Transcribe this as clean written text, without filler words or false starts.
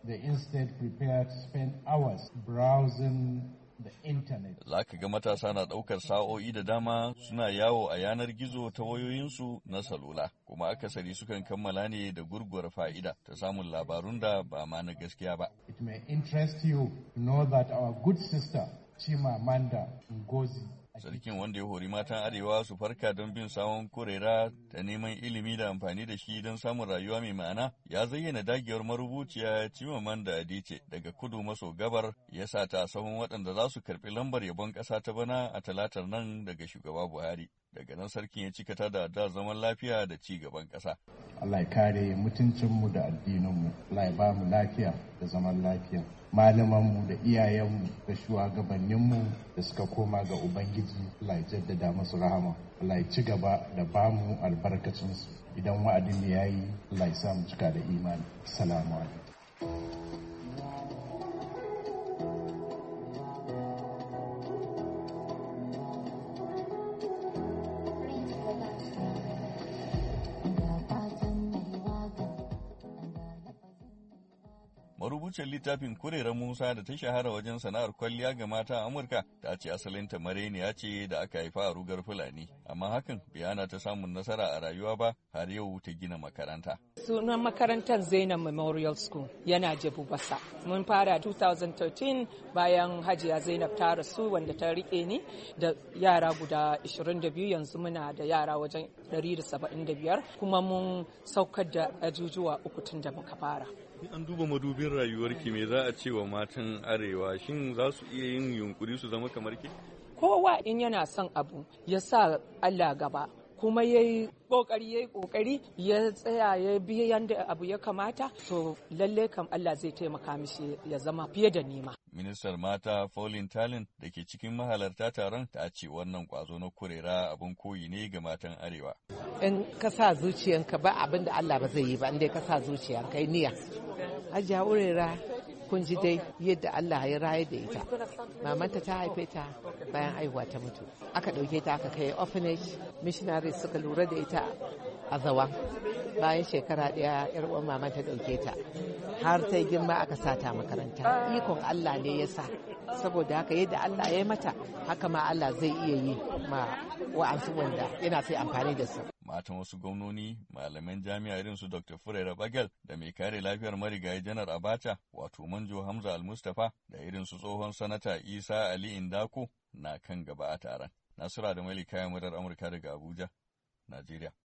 they instead prepare to spend hours browsing the internet. Za ka ga matasa na ɗaukar sa'o'i da dama suna yawo a yanar gizo ta wayoyinsu na salula, kuma akasari sukan kammala ne da gurguwar fa'ida ta samun labarun da ba ma na gaskiya ba. It may interest you to know that our good sister Chimamanda Ngozi, Sarkin wanda ya hori matan Arewa su farka don bin sawon kurera ta neman ilimi da amfani da shi don samun rayuwa mai ma'ana, ya zayyana dagewar marubuciya Chimamanda Adichie daga kudu maso gabar, ya sa ta sahun waɗanda za su karɓi lambar yabon ƙasa ta bana a talatar nan daga shugaba Buhari. Daga nan sarkin ya cikata da addu'ar zaman lafiya da ci gaban ƙasa. Allah ya kare mutuncinmu da addininmu, Allah ya ba mu lafiya da zaman lafiya. Malamanmu da iyayenmu da shugabanninmu da suka koma ga Ubangiji, Allah ya jaddada masu rahama, Allah ya ci gaba da ba mu albarkacinsu. Idan wa'adin ya yi, Allah ya sa mu cika da imani. Assalamu alaikum. Marubuciyar littafin Kurera Musa da ta shahara wajen sana'ar kwalliya ga mata a Amurka ta ce asalinta mareniya ce da aka haifa a rugar Fulani, amma hakan bai hana ta samun nasara a rayuwa ba har yau ta gina makaranta. Sunan makarantar Zainab Memorial School yana Jebu Basa. Mun fara 2013 bayan Hajiya Zainab ta rasu wanda ta rike ni da yara guda 22, yanzu muna da yara wajen 175 kuma mun saukar da ajujuwa 3 tun da muka fara. An duba madubin rayuwarki, me za a ce wa matan Arewa, shin za su iya yin yunkuri su zama kamar ki? Kowa in yana son abu ya sa Allah gaba kuma ya yi ƙoƙari ya tsaya ya bi yadda abu ya kamata, to lalle kam Allah zai taimaka mishi ya zama fiye da nima. Ministar Mata Pauline Talin da ke cikin mahalarta taron ta ce wannan kwazo na kurera abin koyi ne ga matan Arewa. In ka sa zuciyanka ba abin da Allah ba zai yi ba, inda ka sa zuciyanka yi niyya. Hajiya Urera kun ji dai yadda Allah ya raye da ita. Mamanta ta haife ta bayan aihuwa ta mutu. Aka ɗauke ta aka kai orphanage, missionaries suka lura da ita a Zawa. Bayan shekara ɗaya yar uwan mamanta ɗauke ta. Har ta girma aka sata makaranta. Ikon Allah ne ya sa. Saboda haka yadda Allah ya yi mata, haka ma Allah zai iya yi ma wa'ansu wanda yana sai amfani da su. Matan wasu gwamnoni, malaman jami'a irin su Dr. Furera Bagel da mai kare lafiyar marigayi Janar Abacha, wato Manjo Hamza Al-Mustapha da irin su tsohon sanata Isa Ali Indako na kan gaba a taron. Nasura da Malika Yamurar Amurka daga Abuja, Najeriya.